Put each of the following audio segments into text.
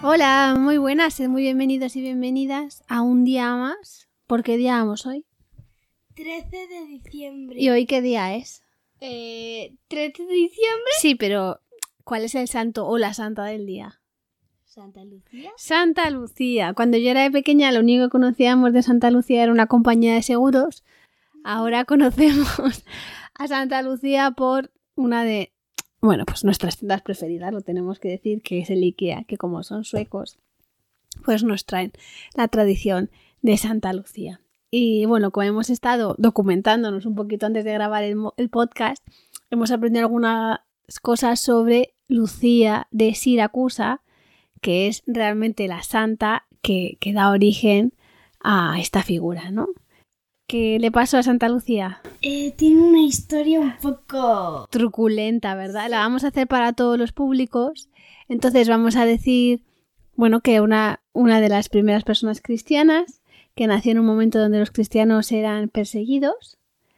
Hola, muy buenas, sed muy bienvenidos y bienvenidas a un día más. ¿Por qué día vamos hoy? 13 de diciembre. ¿Y hoy qué día es? 13 de diciembre. Sí, pero ¿cuál es el santo o la santa del día? ¿Santa Lucía? Santa Lucía. Cuando yo era pequeña, lo único que conocíamos de Santa Lucía era una compañía de seguros. Ahora conocemos a Santa Lucía por una de, pues nuestras tiendas preferidas, lo tenemos que decir, que es el IKEA, que como son suecos, pues nos traen la tradición de Santa Lucía. Y bueno, como hemos estado documentándonos un poquito antes de grabar el podcast, hemos aprendido algunas cosas sobre Lucía de Siracusa, que es realmente la santa que da origen a esta figura, ¿no? ¿Qué le pasó a Santa Lucía? Tiene una historia un poco truculenta, ¿verdad? La vamos a hacer para todos los públicos. Entonces vamos a decir, que una de las primeras personas cristianas que nació en un momento donde los cristianos eran perseguidos.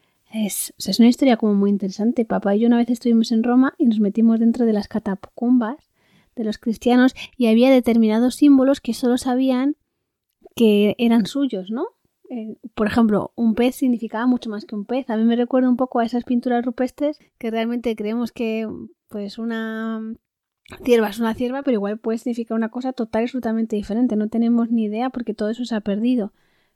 Es una historia como muy interesante. Papá y yo una vez estuvimos en Roma y nos metimos dentro de las catacumbas de los cristianos y había determinados símbolos que solo sabían que eran suyos, ¿no? Por ejemplo, un pez significaba mucho más que un pez. A mí me recuerda un poco a esas pinturas rupestres que realmente creemos que pues una cierva es una cierva, pero igual puede significar una cosa total y absolutamente diferente. No tenemos ni idea porque todo eso se ha perdido.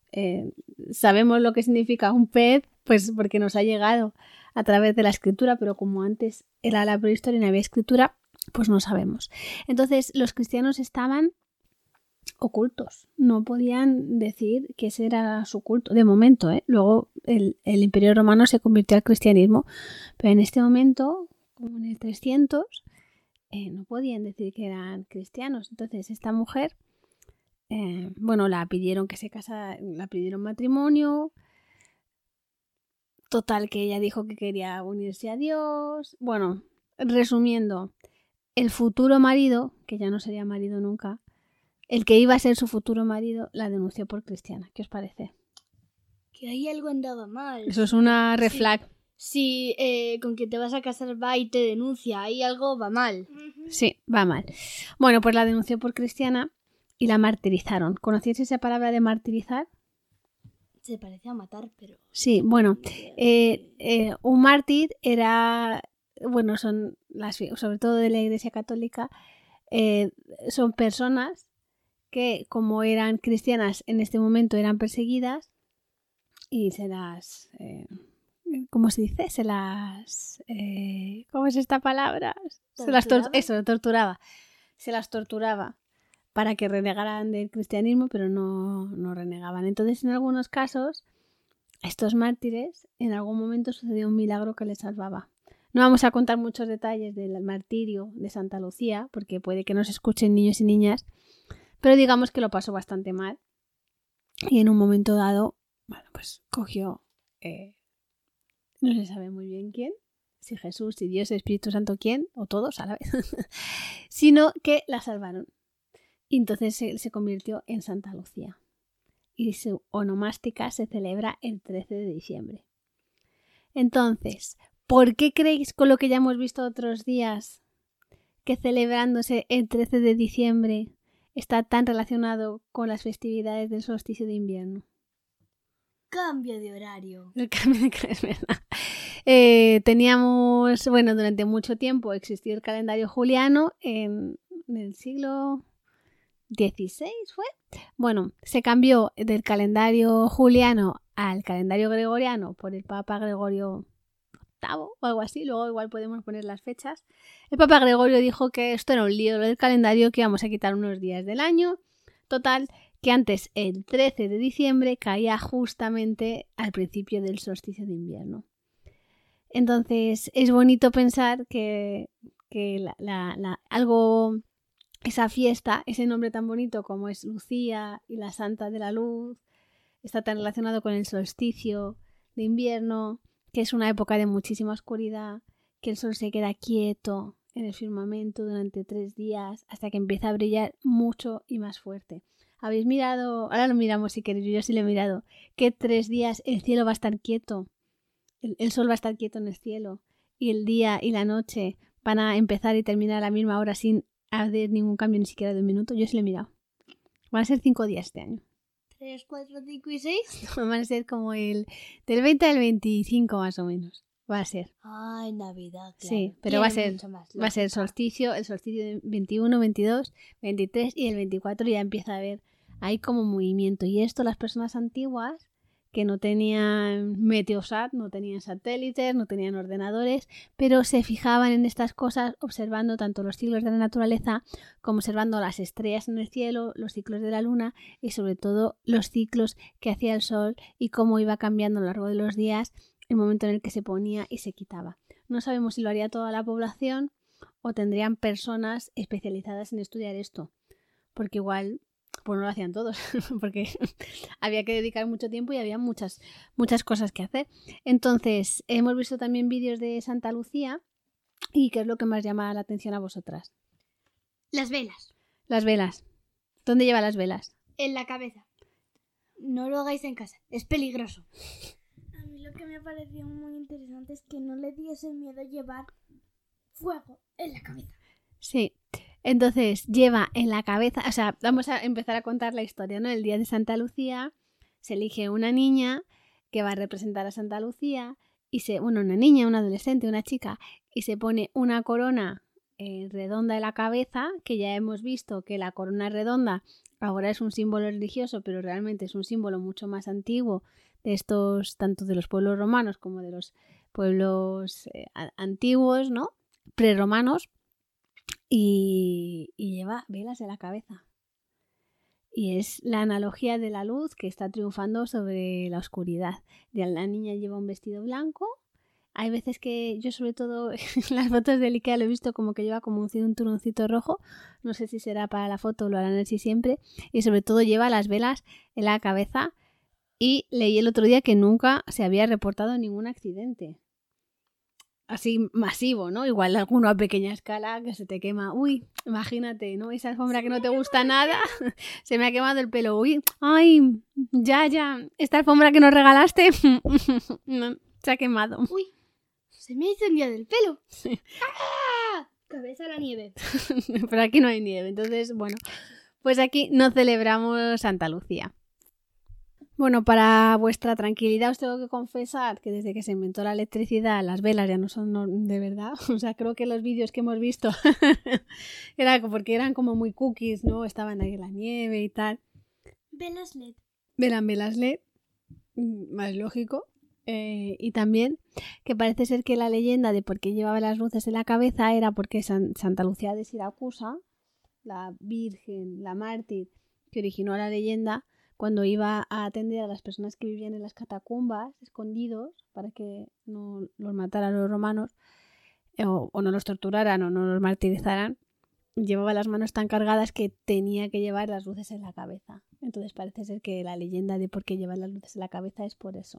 Sabemos lo que significa un pez, pues porque nos ha llegado a través de la escritura, pero como antes era la prehistoria y no había escritura, pues no sabemos. Entonces los cristianos estaban ocultos, no podían decir que ese era su culto, de momento, luego el Imperio Romano se convirtió al cristianismo, pero en este momento, como en el 300, no podían decir que eran cristianos. Entonces esta mujer, la pidieron que se casara, la pidieron matrimonio, total que ella dijo que quería unirse a Dios. Bueno, resumiendo, el futuro marido, que ya no sería marido nunca, el que iba a ser su futuro marido, la denunció por cristiana. ¿Qué os parece? Que ahí algo andaba mal. Eso es una red flag. Si con que te vas a casar va y te denuncia, ahí algo va mal. Sí, va mal. Bueno, pues la denunció por cristiana y la martirizaron. ¿Conocíais esa palabra de martirizar? Se parecía a matar, pero... Sí, bueno. Un mártir era... son sobre todo de la Iglesia Católica, son personas que como eran cristianas en este momento eran perseguidas y se las... ¿cómo se dice? Se las... ¿cómo es esta palabra? Torturaba. Se las torturaba para que renegaran del cristianismo, pero no renegaban. Entonces, en algunos casos, estos mártires, en algún momento sucedió un milagro que les salvaba. No vamos a contar muchos detalles del martirio de Santa Lucía, porque puede que nos escuchen niños y niñas, pero digamos que lo pasó bastante mal. Y en un momento dado, pues cogió... no se sabe muy bien quién, si Jesús, si Dios, el Espíritu Santo, quién, o todos a la vez, sino que la salvaron. Y entonces se convirtió en Santa Lucía. Y su onomástica se celebra el 13 de diciembre. Entonces, ¿por qué creéis, con lo que ya hemos visto otros días, que celebrándose el 13 de diciembre está tan relacionado con las festividades del solsticio de invierno? Cambio de horario. El cambio de horario, es verdad. Teníamos, durante mucho tiempo existió el calendario juliano en el siglo XVI, ¿fue? Bueno, se cambió del calendario juliano al calendario gregoriano por el Papa Gregorio VIII o algo así, luego igual podemos poner las fechas. El Papa Gregorio dijo que esto era un lío del calendario, que íbamos a quitar unos días del año. Total, que antes el 13 de diciembre caía justamente al principio del solsticio de invierno. Entonces es bonito pensar que esa fiesta, ese nombre tan bonito como es Lucía y la Santa de la Luz, está tan relacionado con el solsticio de invierno, que es una época de muchísima oscuridad, que el sol se queda quieto en el firmamento durante 3 días hasta que empieza a brillar mucho y más fuerte. ¿Habéis mirado? Ahora lo miramos si queréis, yo sí lo he mirado, que 3 días el cielo va a estar quieto, el sol va a estar quieto en el cielo y el día y la noche van a empezar y terminar a la misma hora sin hacer ningún cambio ni siquiera de un minuto. Yo sí lo he mirado. Van a ser 5 días este año. 3, 4, 5 y 6. Van a ser como del 20 al 25 más o menos. Va a ser. Ay, Navidad, claro. Sí, pero va a ser solsticio, el solsticio de 21, 22, 23 y el 24 ya empieza a haber ahí como movimiento. Y esto las personas antiguas que no tenían Meteosat, no tenían satélites, no tenían ordenadores, pero se fijaban en estas cosas observando tanto los ciclos de la naturaleza como observando las estrellas en el cielo, los ciclos de la luna y sobre todo los ciclos que hacía el sol y cómo iba cambiando a lo largo de los días el momento en el que se ponía y se quitaba. No sabemos si lo haría toda la población o tendrían personas especializadas en estudiar esto, porque igual pues no lo hacían todos, porque había que dedicar mucho tiempo y había muchas cosas que hacer. Entonces, hemos visto también vídeos de Santa Lucía y ¿qué es lo que más llama la atención a vosotras? Las velas. Las velas. ¿Dónde lleva las velas? En la cabeza. No lo hagáis en casa, es peligroso. A mí lo que me pareció muy interesante es que no le diese miedo llevar fuego en la cabeza. Sí, entonces lleva en la cabeza, o sea, vamos a empezar a contar la historia, ¿no? El día de Santa Lucía se elige una niña que va a representar a Santa Lucía y una niña, una adolescente, una chica y se pone una corona redonda en la cabeza, que ya hemos visto que la corona redonda ahora es un símbolo religioso, pero realmente es un símbolo mucho más antiguo de estos, tanto de los pueblos romanos como de los pueblos antiguos, ¿no? Preromanos. Y lleva velas en la cabeza. Y es la analogía de la luz que está triunfando sobre la oscuridad. La niña lleva un vestido blanco. Hay veces que yo sobre todo en las fotos del IKEA lo he visto como que lleva como un cinturoncito rojo. No sé si será para la foto o lo harán así siempre. Y sobre todo lleva las velas en la cabeza. Y leí el otro día que nunca se había reportado ningún accidente así masivo, ¿no? Igual alguno a pequeña escala que se te quema. Uy, imagínate, ¿no? Esa alfombra que no te gusta nada, se me ha quemado el pelo. Uy, ay, ya, esta alfombra que nos regalaste no, se ha quemado. Uy, se me ha incendiado el pelo. ¡Ah! Cabeza a la nieve. Pero aquí no hay nieve, entonces, bueno, pues aquí no celebramos Santa Lucía. Bueno, para vuestra tranquilidad os tengo que confesar que desde que se inventó la electricidad las velas ya no son de verdad. O sea, creo que los vídeos que hemos visto era porque eran como muy cookies, ¿no? Estaban ahí en la nieve y tal. Velas LED. Eran velas LED, más lógico. Y también que parece ser que la leyenda de por qué llevaba las luces en la cabeza era porque Santa Lucía de Siracusa, la virgen, la mártir que originó la leyenda, cuando iba a atender a las personas que vivían en las catacumbas, escondidos, para que no los mataran los romanos, o no los torturaran o no los martirizaran, llevaba las manos tan cargadas que tenía que llevar las luces en la cabeza. Entonces parece ser que la leyenda de por qué llevar las luces en la cabeza es por eso.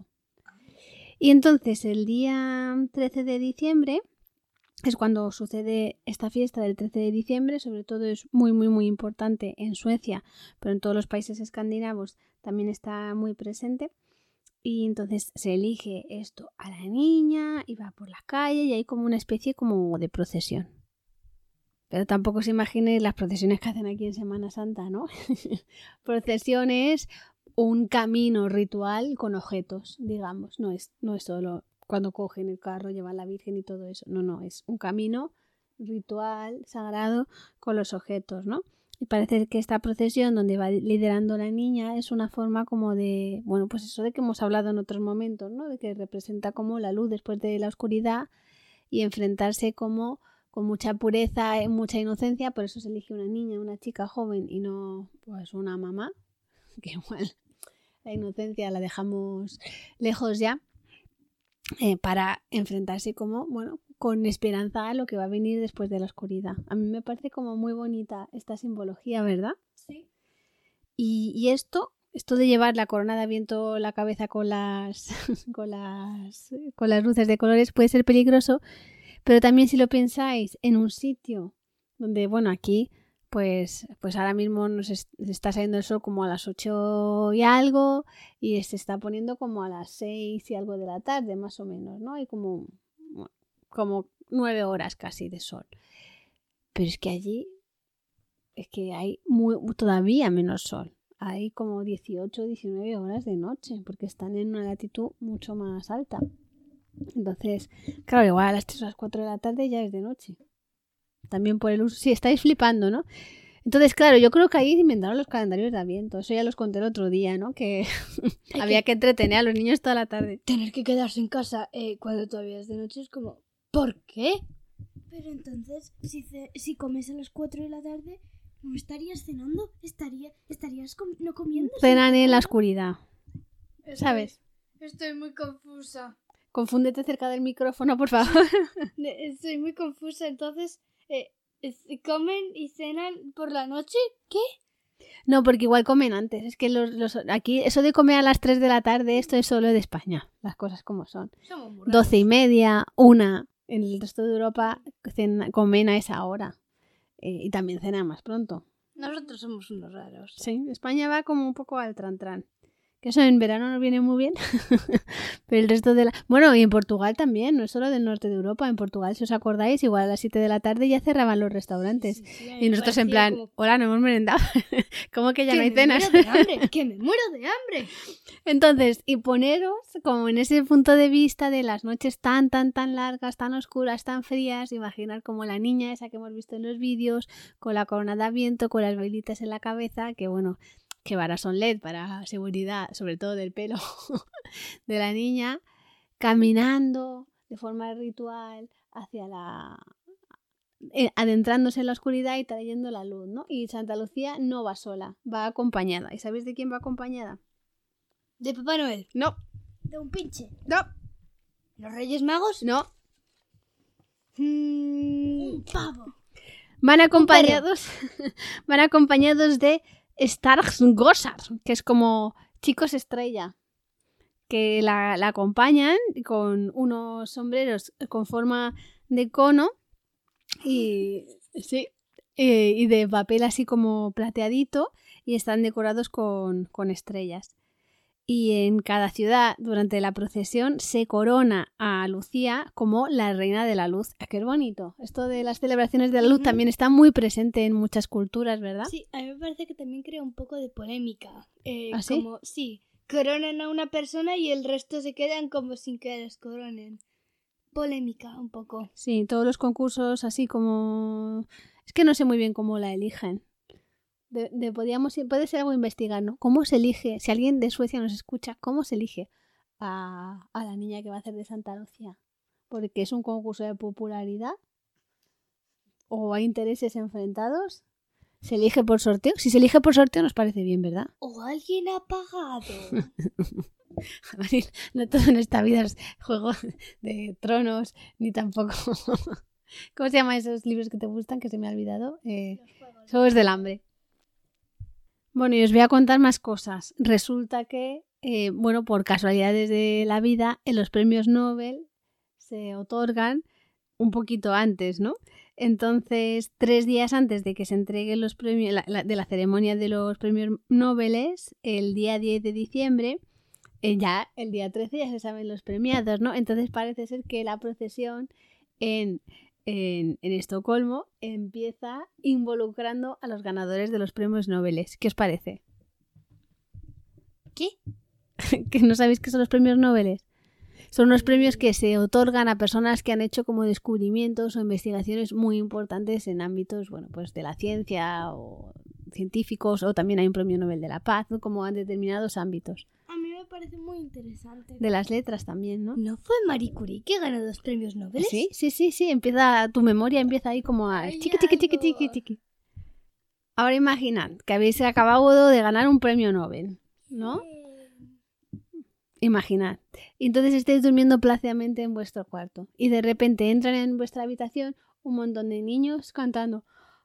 Y entonces el día 13 de diciembre es cuando sucede esta fiesta del 13 de diciembre, sobre todo es muy, muy, muy importante en Suecia, pero en todos los países escandinavos también está muy presente. Y entonces se elige esto a la niña y va por la calle y hay como una especie como de procesión. Pero tampoco se imaginen las procesiones que hacen aquí en Semana Santa, ¿no? Procesión es un camino ritual con objetos, digamos, no es solo cuando cogen el carro, llevan la Virgen y todo eso. No, es un camino ritual, sagrado, con los objetos, ¿no? Y parece que esta procesión donde va liderando la niña es una forma como de, bueno, pues eso de que hemos hablado en otros momentos, ¿no? De que representa como la luz después de la oscuridad y enfrentarse como con mucha pureza, mucha inocencia, por eso se elige una niña, una chica joven y no pues una mamá, que igual la inocencia la dejamos lejos ya. Para enfrentarse como, bueno, con esperanza a lo que va a venir después de la oscuridad. A mí me parece como muy bonita esta simbología, ¿verdad? Sí. Y esto de llevar la corona de Adviento en la cabeza con las con las luces de colores puede ser peligroso, pero también si lo pensáis en un sitio donde, bueno, aquí pues ahora mismo nos está saliendo el sol como a las 8 y algo y se está poniendo como a las 6 y algo de la tarde, más o menos, ¿no? Hay como 9 horas casi de sol. Pero es que allí es que hay todavía menos sol. Hay como 18 o 19 horas de noche, porque están en una latitud mucho más alta. Entonces, claro, igual a las 3 o las 4 de la tarde ya es de noche. También por el uso. Sí, estáis flipando, ¿no? Entonces, claro, yo creo que ahí inventaron los calendarios de Adviento. Eso ya los conté el otro día, ¿no? Que había que entretener a los niños toda la tarde. Tener que quedarse en casa cuando todavía es de noche es como... ¿Por qué? Pero entonces, si comes a las 4 de la tarde, ¿no estarías cenando? ¿Estarías no comiendo? Cenan en la oscuridad, ¿sabes? Estoy muy confusa. Confúndete cerca del micrófono, por favor. Estoy muy confusa. Entonces, ¿comen y cenan por la noche? ¿Qué? No, porque igual comen antes. Es que aquí, eso de comer a las 3 de la tarde, esto es solo de España. Las cosas como son. 12:30, 1. En el resto de Europa comen a esa hora. Y también cenan más pronto. Nosotros somos unos raros. Sí, España va como un poco al tran-tran. Que eso en verano nos viene muy bien. Pero el resto de la... Bueno, y en Portugal también, no es solo del norte de Europa. En Portugal, si os acordáis, igual a las 7 de la tarde ya cerraban los restaurantes. Sí, y nosotros en plan, hola, no hemos merendado. ¿Cómo que ya no hay cenas? ¡Que me muero de hambre! Entonces, y poneros como en ese punto de vista de las noches tan largas, tan oscuras, tan frías, imaginar como la niña esa que hemos visto en los vídeos, con la corona de Adviento, con las velitas en la cabeza, que bueno... que varas son LED para seguridad, sobre todo del pelo de la niña, caminando de forma ritual hacia adentrándose en la oscuridad y trayendo la luz, ¿no? Y Santa Lucía no va sola, va acompañada. ¿Y sabéis de quién va acompañada? ¿De Papá Noel? No. De un pinche. No. ¿Los Reyes Magos? No. Un pavo. Van acompañados de Stargazar, que es como chicos estrella, que la acompañan con unos sombreros con forma de cono y de papel así como plateadito y están decorados con estrellas. Y en cada ciudad, durante la procesión, se corona a Lucía como la reina de la luz. ¡Qué bonito! Esto de las celebraciones de la luz también está muy presente en muchas culturas, ¿verdad? Sí, a mí me parece que también crea un poco de polémica. ¿Ah, sí? Como, sí, coronan a una persona y el resto se quedan como sin que les coronen. Polémica, un poco. Sí, todos los concursos así como... Es que no sé muy bien cómo la eligen. Puede ser algo a investigar, ¿no? ¿Cómo se elige? Si alguien de Suecia nos escucha, ¿cómo se elige a la niña que va a hacer de Santa Lucía? ¿Porque es un concurso de popularidad? ¿O hay intereses enfrentados? ¿Se elige por sorteo? Si se elige por sorteo nos parece bien, ¿verdad? ¿O alguien ha pagado? No todo en esta vida es juego de tronos, ni tampoco... ¿Cómo se llaman esos libros que te gustan? Que se me ha olvidado. Juegos del Hambre. Bueno, y os voy a contar más cosas. Resulta que, por casualidades de la vida, en los premios Nobel se otorgan un poquito antes, ¿no? Entonces, 3 días antes de que se entreguen los premios, de la ceremonia de los premios Nobel, el día 10 de diciembre, ya el día 13 ya se saben los premiados, ¿no? Entonces parece ser que la procesión en Estocolmo empieza involucrando a los ganadores de los premios Nobel. ¿Qué os parece? ¿Qué? ¿Que no sabéis qué son los premios Nobel? Son unos premios que se otorgan a personas que han hecho como descubrimientos o investigaciones muy importantes en ámbitos, pues de la ciencia o científicos, o también hay un premio Nobel de la Paz, ¿no? Como en determinados ámbitos. A mí me parece muy interesante. De las letras también, ¿no? ¿No fue Marie Curie que ganó 2 premios Nobel? Sí. Tu memoria empieza ahí como a... chiqui. Ahora imaginad que habéis acabado de ganar un premio Nobel, ¿no? Imaginad. Y entonces estáis durmiendo plácidamente en vuestro cuarto y de repente entran en vuestra habitación un montón de niños cantando.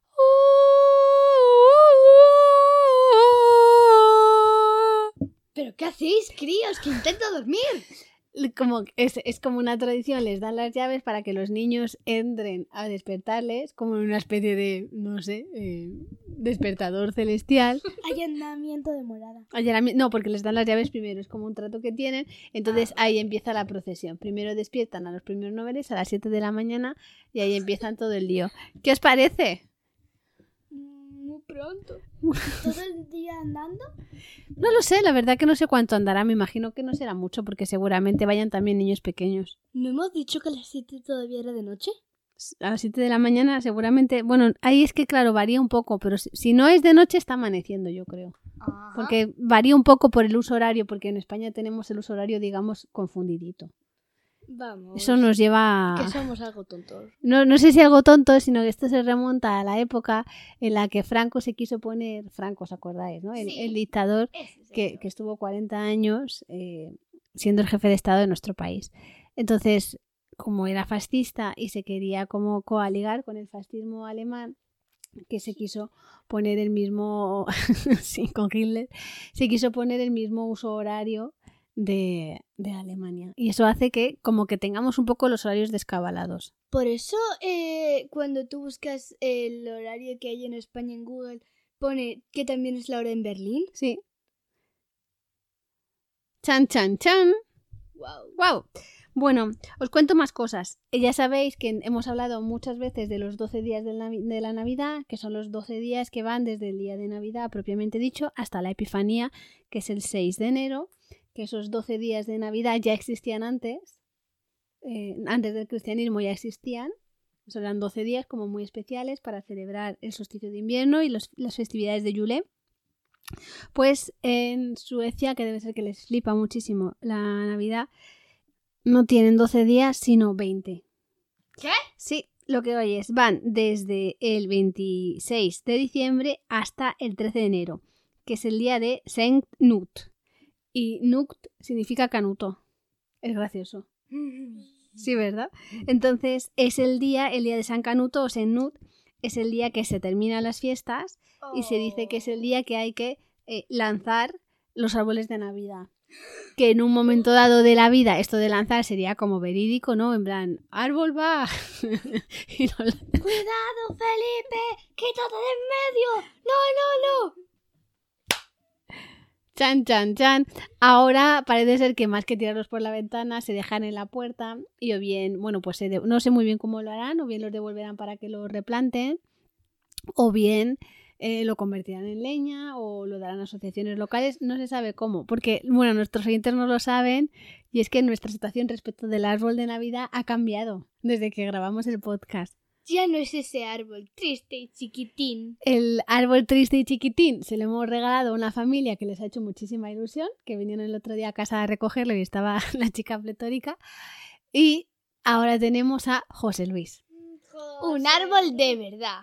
¿Pero qué hacéis, críos? ¡Que intento dormir! Es como una tradición, les dan las llaves para que los niños entren a despertarles, como en una especie de, no sé, despertador celestial. Allanamiento de morada. No, porque les dan las llaves primero, es como un trato que tienen. Entonces ahí empieza la procesión. Primero despiertan a los premios Nobel a las 7 de la mañana y ahí empiezan todo el lío. ¿Qué os parece? Muy pronto. ¿Todo el día andando? No lo sé, la verdad que no sé cuánto andará. Me imagino que no será mucho porque seguramente vayan también niños pequeños. ¿No hemos dicho que a las 7 todavía era de noche? A las 7 de la mañana seguramente... Bueno, ahí es que claro, varía un poco, pero si no es de noche está amaneciendo, yo creo. Ajá. Porque varía un poco por el uso horario, porque en España tenemos el uso horario, digamos, confundidito. Vamos. Eso nos lleva... Que somos algo tontos. No sé si algo tonto, sino que esto se remonta a la época en la que Franco se quiso poner... Franco, ¿os acordáis? ¿No? Sí. El dictador que estuvo 40 años siendo el jefe de Estado de nuestro país. Entonces, como era fascista y se quería como coaligar con el fascismo alemán, que se quiso poner el mismo... sí, con Hitler. Se quiso poner el mismo uso horario de Alemania. Y eso hace que como que tengamos un poco los horarios descabalados. Por eso, cuando tú buscas el horario que hay en España en Google, pone que también es la hora en Berlín. Sí. Chan, chan, chan. Wow. ¡Wow! Bueno, os cuento más cosas. Ya sabéis que hemos hablado muchas veces de los 12 días de la Navidad, que son los 12 días que van desde el día de Navidad propiamente dicho hasta la Epifanía, que es el 6 de enero, que esos 12 días de Navidad ya existían antes del cristianismo ya existían. Son eran 12 días como muy especiales para celebrar el solsticio de invierno y las festividades de Yule. Pues en Suecia, que debe ser que les flipa muchísimo la Navidad, no tienen 12 días, sino 20. ¿Qué? Sí, lo que oyes, van desde el 26 de diciembre hasta el 13 de enero, que es el día de Saint Knut. Y Knut significa canuto. Es gracioso. Sí, ¿verdad? Entonces, es el día de San Canuto o Saint Knut, es el día que se terminan las fiestas y se dice que es el día que hay que lanzar los árboles de Navidad. Que en un momento dado de la vida esto de lanzar sería como verídico, ¿no? En plan, árbol va. Y no... ¡Cuidado, Felipe! ¡Quítate de en medio! ¡No! Chan, chan, chan. Ahora parece ser que más que tirarlos por la ventana se dejan en la puerta y o bien, bueno, pues no sé muy bien cómo lo harán, o bien los devolverán para que los replanten, o bien lo convertirán en leña o lo darán a asociaciones locales, no se sabe cómo, porque, bueno, nuestros oyentes no lo saben y es que nuestra situación respecto del árbol de Navidad ha cambiado desde que grabamos el podcast. Ya no es ese árbol triste y chiquitín. El árbol triste y chiquitín se lo hemos regalado a una familia que les ha hecho muchísima ilusión, que vinieron el otro día a casa a recogerlo y estaba la chica pletórica. Y ahora tenemos a José Luis. Un árbol de verdad.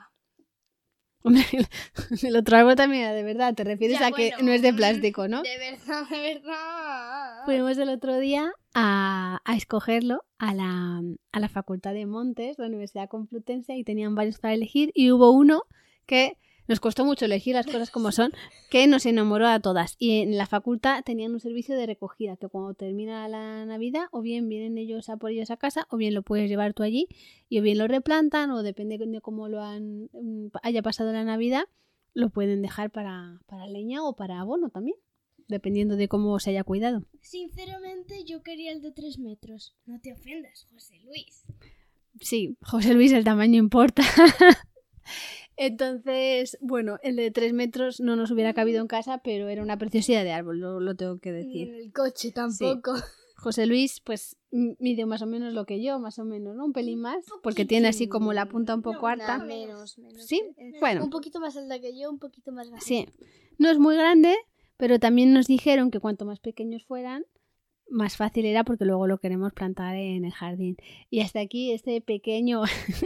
El otro árbol también era de verdad, te refieres Ya, a que bueno, no es de plástico, ¿no? De verdad. Fuimos el otro día a escogerlo a la Facultad de Montes, la Universidad Complutense, y tenían varios para elegir y hubo uno que nos costó mucho elegir las cosas como son, que nos enamoró a todas. Y en la facultad tenían un servicio de recogida, que cuando termina la Navidad, o bien vienen ellos a por ellos a casa, o bien lo puedes llevar tú allí, y o bien lo replantan, o depende de cómo haya pasado la Navidad, lo pueden dejar para leña o para abono también, dependiendo de cómo se haya cuidado. Sinceramente, yo quería el de 3 metros. No te ofendas, José Luis. Sí, José Luis, el tamaño importa. Entonces, bueno, el de 3 metros no nos hubiera cabido en casa, pero era una preciosidad de árbol, lo tengo que Ni decir. en el coche tampoco. Sí. José Luis, pues mide más o menos lo que yo, más o menos, ¿no? Un pelín más, porque tiene así como la punta un poco harta. Menos. Sí, bueno. Un poquito más alta que yo, un poquito más grande. Sí, no es muy grande, pero también nos dijeron que cuanto más pequeños fueran, más fácil era porque luego lo queremos plantar en el jardín. Y hasta aquí este pequeño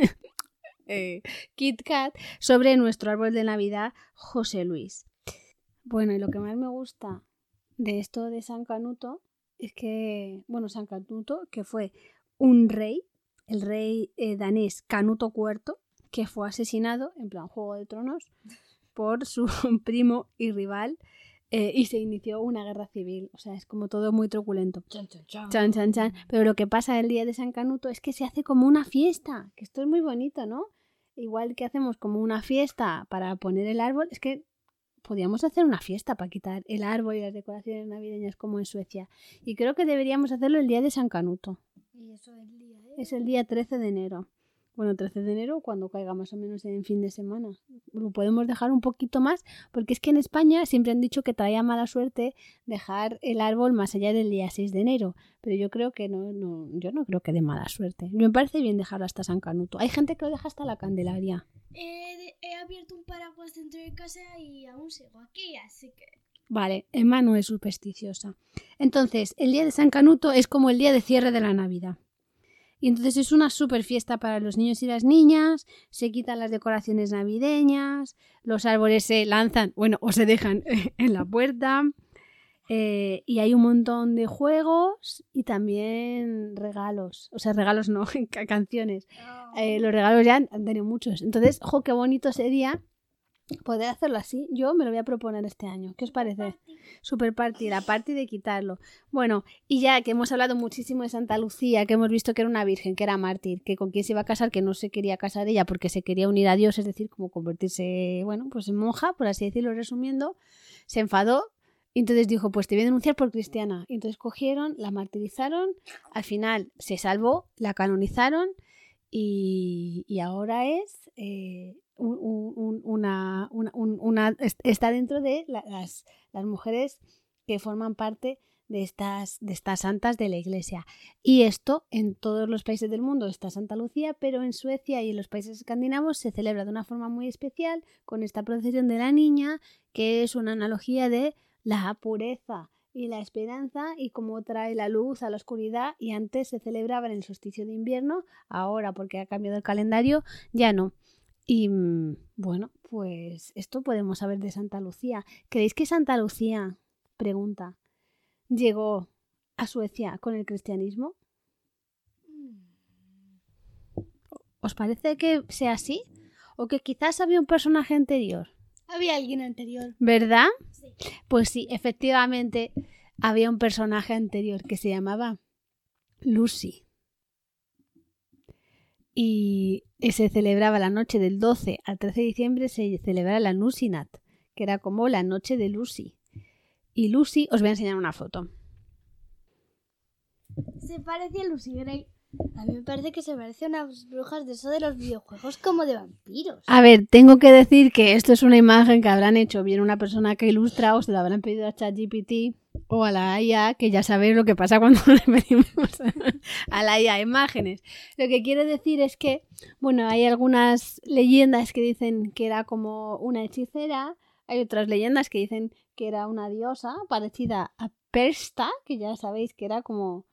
Kit Kat sobre nuestro árbol de Navidad, José Luis. Bueno, y lo que más me gusta de esto de San Canuto es que, bueno, San Canuto, que fue un rey, el rey danés Canuto IV, que fue asesinado, en plan Juego de Tronos, por su primo y rival, y se inició una guerra civil. O sea, es como todo muy truculento. Chan, chan, chan. Chan, chan, chan. Pero lo que pasa el día de San Canuto es que se hace como una fiesta, que esto es muy bonito, ¿no? Igual que hacemos como una fiesta para poner el árbol, es que podíamos hacer una fiesta para quitar el árbol y las decoraciones navideñas como en Suecia. Y creo que deberíamos hacerlo el día de San Canuto. ¿Y eso el día, Es el día 13 de enero. Bueno, 13 de enero, cuando caiga más o menos en fin de semana. Lo podemos dejar un poquito más, porque es que en España siempre han dicho que traía mala suerte dejar el árbol más allá del día 6 de enero. Pero yo creo que yo no creo que de mala suerte. Me parece bien dejarlo hasta San Canuto. Hay gente que lo deja hasta la Candelaria. He abierto un paraguas dentro de casa y aún sigo aquí, así que... Vale, Emma no es supersticiosa. Entonces, el día de San Canuto es como el día de cierre de la Navidad. Y entonces es una super fiesta para los niños y las niñas, se quitan las decoraciones navideñas, los árboles se lanzan, bueno, o se dejan en la puerta, y hay un montón de juegos y también regalos. O sea, regalos no, canciones. Los regalos ya han tenido muchos. Entonces, qué bonito sería poder hacerlo así. Yo me lo voy a proponer este año. ¿Qué os parece? Super party, la party de quitarlo. Bueno, y ya que hemos hablado muchísimo de Santa Lucía, que hemos visto que era una virgen, que era mártir, que con quién se iba a casar, que no se quería casar ella porque se quería unir a Dios, es decir, como convertirse, bueno, pues en monja, por así decirlo, resumiendo, se enfadó y entonces dijo, pues te voy a denunciar por cristiana. Y entonces cogieron, la martirizaron, al final se salvó, la canonizaron y ahora es... está dentro de las mujeres que forman parte de estas santas de la Iglesia. Y esto en todos los países del mundo está Santa Lucía, pero en Suecia y en los países escandinavos se celebra de una forma muy especial con esta procesión de la niña, que es una analogía de la pureza y la esperanza y cómo trae la luz a la oscuridad, y antes se celebraba en el solsticio de invierno, ahora porque ha cambiado el calendario ya no. Y bueno, pues esto podemos saber de Santa Lucía. ¿Creéis que Santa Lucía, pregunta, llegó a Suecia con el cristianismo? ¿Os parece que sea así? ¿O que quizás había un personaje anterior? Había alguien anterior. ¿Verdad? Sí. Pues sí, efectivamente había un personaje anterior que se llamaba Lucy. Y se celebraba la noche del 12 al 13 de diciembre, se celebraba la Lucy-Natt, que era como la noche de Lucy. Y Lucy, os voy a enseñar una foto. Se parece a Lucy Gray. A mí me parece que se parece a unas brujas de eso de los videojuegos, como de vampiros. A ver, tengo que decir que esto es una imagen que habrán hecho bien una persona que ilustra, o se la habrán pedido a ChatGPT o a la IA, que ya sabéis lo que pasa cuando le pedimos a la IA imágenes. Lo que quiero decir es que, bueno, hay algunas leyendas que dicen que era como una hechicera, hay otras leyendas que dicen que era una diosa parecida a Persta, que ya sabéis que era como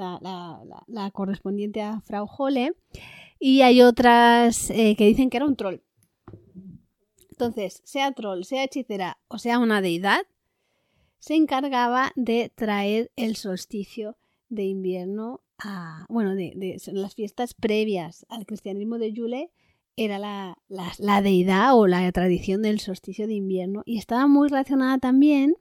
la correspondiente a Frau Holle, y hay otras que dicen que era un troll. Entonces, sea troll, sea hechicera o sea una deidad, se encargaba de traer el solsticio de invierno de las fiestas previas al cristianismo de Yule. Era la deidad o la tradición del solsticio de invierno, y estaba muy relacionada también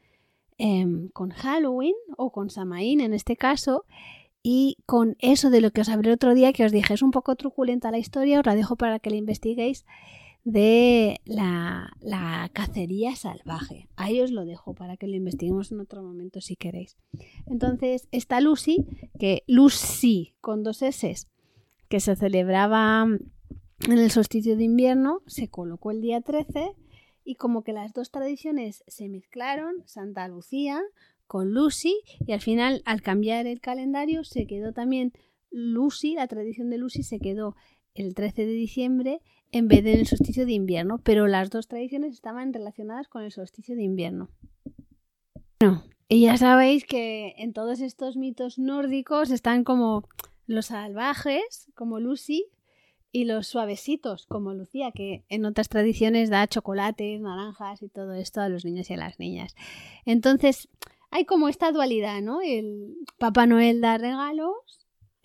con Halloween o con Samhain en este caso, y con eso de lo que os hablé otro día, que os dije es un poco truculenta la historia, os la dejo para que la investiguéis, de la cacería salvaje. Ahí os lo dejo para que lo investiguemos en otro momento si queréis. Entonces, esta Lucy con 2 S, que se celebraba en el solsticio de invierno, se colocó el día 13, y como que las dos tradiciones se mezclaron, Santa Lucía con Lucy, y al final, al cambiar el calendario, se quedó también Lucy, la tradición de Lucy se quedó el 13 de diciembre en vez del solsticio de invierno, pero las dos tradiciones estaban relacionadas con el solsticio de invierno. Bueno, y ya sabéis que en todos estos mitos nórdicos están como los salvajes, como Lucy, y los suavecitos, como Lucía, que en otras tradiciones da chocolates, naranjas y todo esto a los niños y a las niñas. Entonces, hay como esta dualidad, ¿no? El Papá Noel da regalos,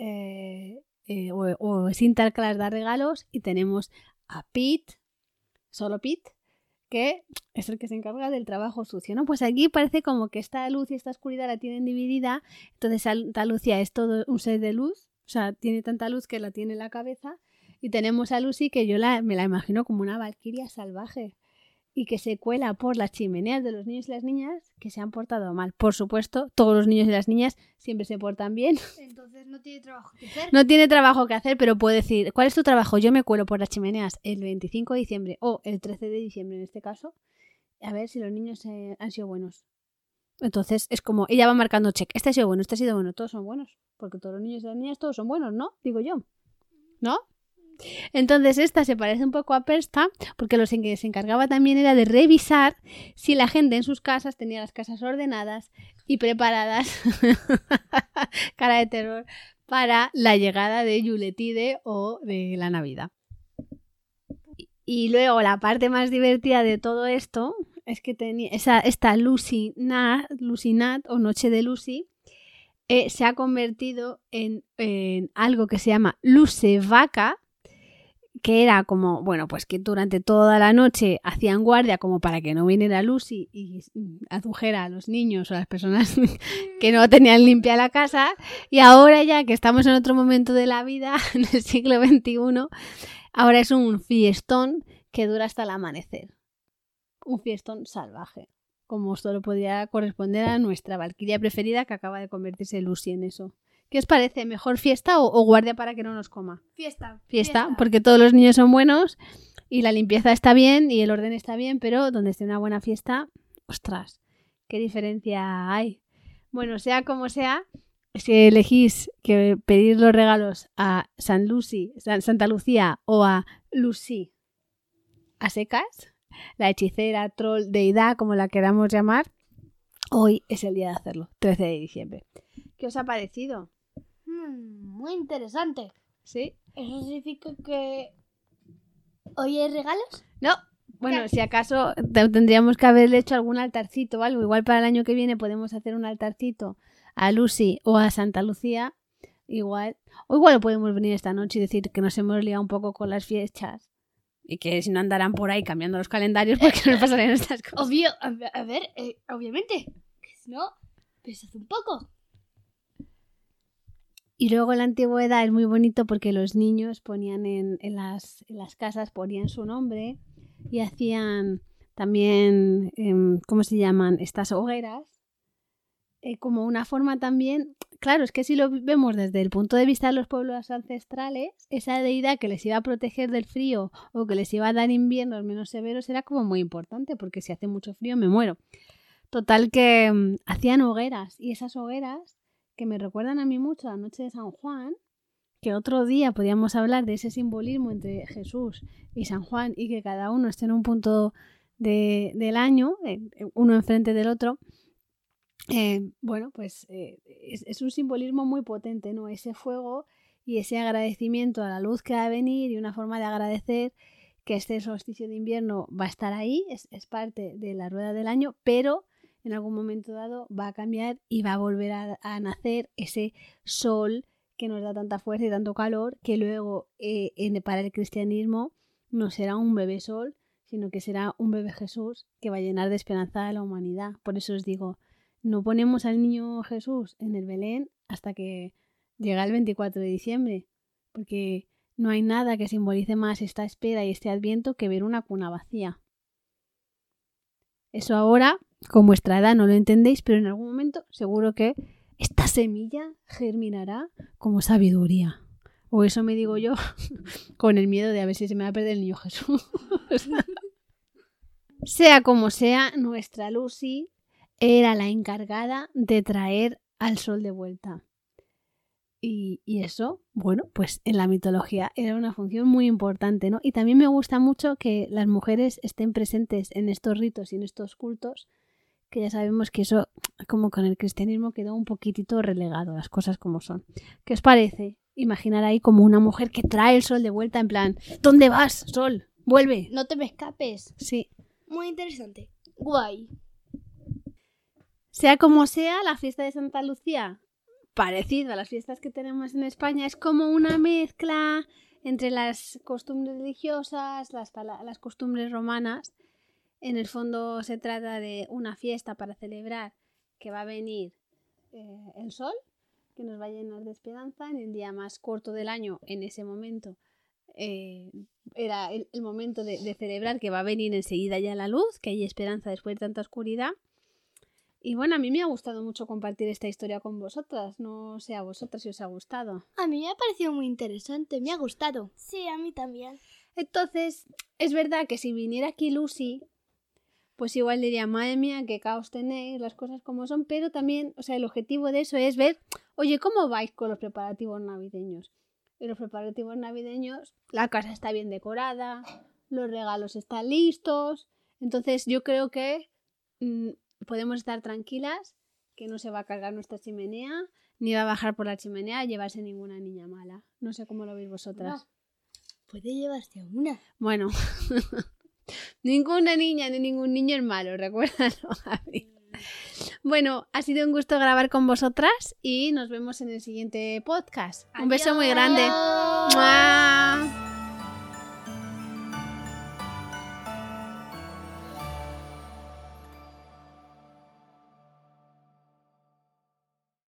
o Sinterklaas da regalos, y tenemos a Pete, solo Pete, que es el que se encarga del trabajo sucio, ¿no? Pues aquí parece como que esta luz y esta oscuridad la tienen dividida. Entonces Santa Lucía es todo un ser de luz, o sea, tiene tanta luz que la tiene en la cabeza, y tenemos a Lucy, que yo me la imagino como una valquiria salvaje, y que se cuela por las chimeneas de los niños y las niñas que se han portado mal. Por supuesto, todos los niños y las niñas siempre se portan bien. Entonces no tiene trabajo que hacer. No tiene trabajo que hacer, pero puede decir, ¿cuál es tu trabajo? Yo me cuelo por las chimeneas el 25 de diciembre o el 13 de diciembre en este caso, a ver si los niños han sido buenos. Entonces es como, ella va marcando check, este ha sido bueno, este ha sido bueno, todos son buenos, porque todos los niños y las niñas todos son buenos, ¿no? Digo yo, ¿no? Entonces esta se parece un poco a Persta, porque lo que se encargaba también era de revisar si la gente en sus casas tenía las casas ordenadas y preparadas, cara de terror, para la llegada de Yuletide o de la Navidad. Y luego la parte más divertida de todo esto es que tenía esta Lucy Nat o Noche de Lucy se ha convertido en algo que se llama Lucevaca, que era como, bueno, pues que durante toda la noche hacían guardia como para que no viniera Lucy y adujera a los niños o a las personas que no tenían limpia la casa. Y ahora ya que estamos en otro momento de la vida, en el siglo XXI, ahora es un fiestón que dura hasta el amanecer. Un fiestón salvaje, como solo podría corresponder a nuestra valquiria preferida que acaba de convertirse Lucy en eso. ¿Qué os parece? ¿Mejor fiesta o guardia para que no nos coma? Fiesta, porque todos los niños son buenos y la limpieza está bien y el orden está bien, pero donde esté una buena fiesta, ostras, qué diferencia hay. Bueno, sea como sea, si elegís que pedir los regalos a Santa Lucía o a Lucy a secas, la hechicera, troll, deidad, como la queramos llamar, hoy es el día de hacerlo, 13 de diciembre. ¿Qué os ha parecido? Muy interesante. ¿Sí? ¿Eso significa que hoy hay regalos? No. Bueno, si acaso tendríamos que haberle hecho algún altarcito o algo. Igual para el año que viene podemos hacer un altarcito a Lucy o a Santa Lucía. Igual. O igual podemos venir esta noche y decir que nos hemos liado un poco con las fiestas. Y que si no andarán por ahí cambiando los calendarios porque no les pasarían estas cosas. Obvio, a ver, obviamente. Que si no, pensad un poco. Y luego en la antigüedad es muy bonito porque los niños ponían en las casas, ponían su nombre y hacían también, ¿cómo se llaman? Estas hogueras. Como una forma también, claro, es que si lo vemos desde el punto de vista de los pueblos ancestrales, esa deidad que les iba a proteger del frío o que les iba a dar inviernos menos severos era como muy importante, porque si hace mucho frío me muero. Total que hacían hogueras, y esas hogueras que me recuerdan a mí mucho a la noche de San Juan, que otro día podíamos hablar de ese simbolismo entre Jesús y San Juan y que cada uno esté en un punto del año, uno enfrente del otro. Bueno, pues es un simbolismo muy potente, ¿no? Ese fuego y ese agradecimiento a la luz que va a venir y una forma de agradecer que este solsticio de invierno va a estar ahí, es parte de la rueda del año, pero en algún momento dado va a cambiar y va a volver a nacer ese sol que nos da tanta fuerza y tanto calor que luego para el cristianismo no será un bebé sol, sino que será un bebé Jesús que va a llenar de esperanza a la humanidad. Por eso os digo, no ponemos al niño Jesús en el Belén hasta que llega el 24 de diciembre, porque no hay nada que simbolice más esta espera y este adviento que ver una cuna vacía. Eso ahora, con vuestra edad, no lo entendéis, pero en algún momento seguro que esta semilla germinará como sabiduría. O eso me digo yo, con el miedo de a ver si se me va a perder el niño Jesús. Sea como sea, nuestra Lucy era la encargada de traer al sol de vuelta. Y eso, bueno, pues en la mitología era una función muy importante, ¿no? Y también me gusta mucho que las mujeres estén presentes en estos ritos y en estos cultos, que ya sabemos que eso, como con el cristianismo, quedó un poquitito relegado, las cosas como son. ¿Qué os parece? Imaginar ahí como una mujer que trae el sol de vuelta en plan, ¿dónde vas, sol? ¡Vuelve! No te me escapes. Sí. Muy interesante. Guay. Sea como sea, la fiesta de Santa Lucía, parecido a las fiestas que tenemos en España, es como una mezcla entre las costumbres religiosas, las costumbres romanas. En el fondo se trata de una fiesta para celebrar que va a venir el sol, que nos va a llenar de esperanza en el día más corto del año. En ese momento era el momento de celebrar que va a venir enseguida ya la luz, que hay esperanza después de tanta oscuridad. Y bueno, a mí me ha gustado mucho compartir esta historia con vosotras. No sé a vosotras si os ha gustado. A mí me ha parecido muy interesante, me ha gustado. Sí, a mí también. Entonces, es verdad que si viniera aquí Lucy, pues igual diría, madre mía, qué caos tenéis, las cosas como son, pero también, o sea, el objetivo de eso es ver, oye, ¿cómo vais con los preparativos navideños? En los preparativos navideños, la casa está bien decorada, los regalos están listos, entonces yo creo que podemos estar tranquilas, que no se va a cargar nuestra chimenea, ni va a bajar por la chimenea a llevarse ninguna niña mala. No sé cómo lo veis vosotras. No. Puede llevarse a una. Bueno, ninguna niña ni ningún niño es malo, recuérdalo, Javi. Bueno, ha sido un gusto grabar con vosotras y nos vemos en el siguiente podcast. Un beso muy grande. ¡Mua!